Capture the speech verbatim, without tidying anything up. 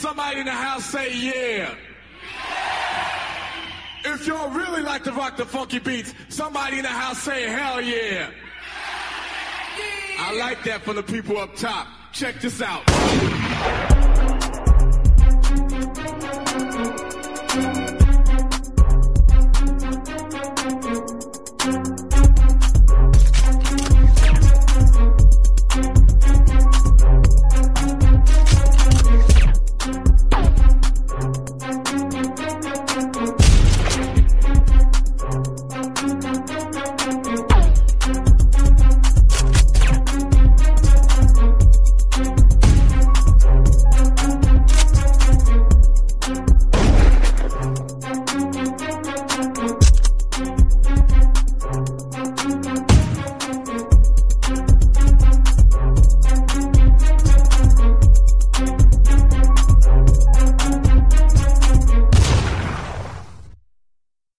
somebody in the house say yeah? If y'all really like to rock the funky beats, somebody in the house say hell yeah. I like that from the people up top. Check this out.